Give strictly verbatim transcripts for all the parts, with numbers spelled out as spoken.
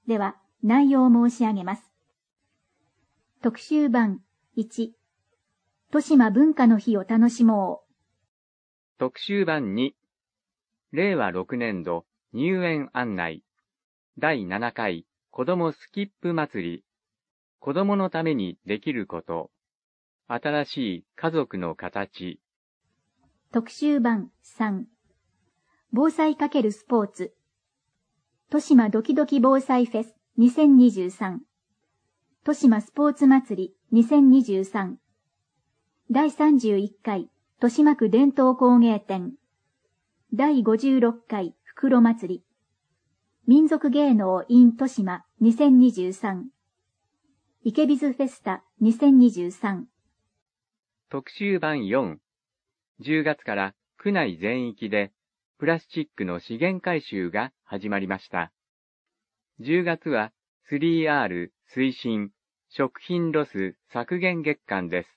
では、内容を申し上げます。特集版いち、豊島文化の日を楽しもう。 特集版に、れいわろくねんど入園案内。だいななかい子どもスキップ祭り。子どものためにできること。新しい家族の形。 特集版さん、防災×スポーツ。豊島ドキドキ防災フェスにせんにじゅうさん。豊島スポーツ祭りにせんにじゅうさん。だいさんじゅういっかい豊島区伝統工芸展。だいごじゅうろっかい袋祭り。民族芸能 in 豊島にせんにじゅうさん。池ビズフェスタにせんにじゅうさん。 特集版よん、じゅうがつから区内全域でプラスチックの資源回収が始まりました。じゅうがつは スリーアール 推進食品ロス削減月間です。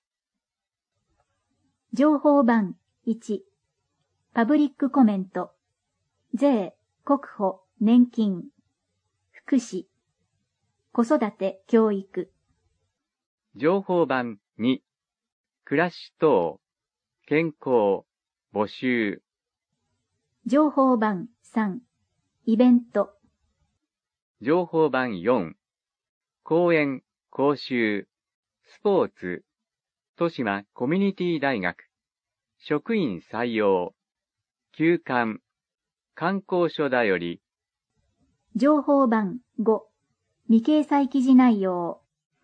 情報版いち、パブリックコメント。税、国保、年金、福祉、子育て、教育。 情報版に、暮らし等、健康、募集。 情報版さん、イベント。 情報版よん、講演、講習、スポーツ、豊島コミュニティ大学、職員採用、休館、観光所だより。 情報版ご、未掲載記事内容。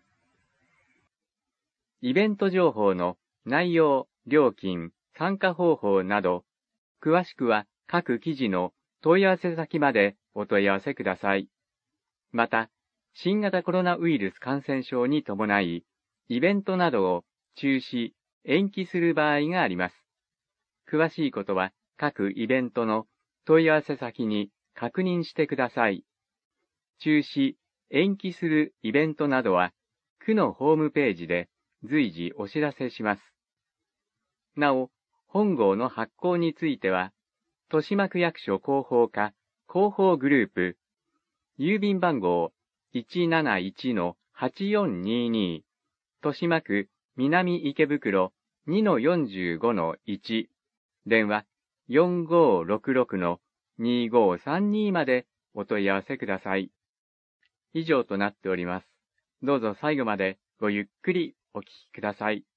イベント情報の内容、料金、参加方法など、詳しくは各記事の問い合わせ先までお問い合わせください。また、新型コロナウイルス感染症に伴い、イベントなどを中止、延期する場合があります。詳しいことは各イベントの問い合わせ先に確認してください。中止、延期するイベントなどは、区のホームページで随時お知らせします。なお、本号の発行については、豊島区役所広報課広報グループ、郵便番号 いちなないちのはちよんにに、豊島区南池袋 にのよんじゅうごのいち、電話 よんごーろくろくのにごーさんに までお問い合わせください。以上となっております。どうぞ最後までごゆっくりお聞きください。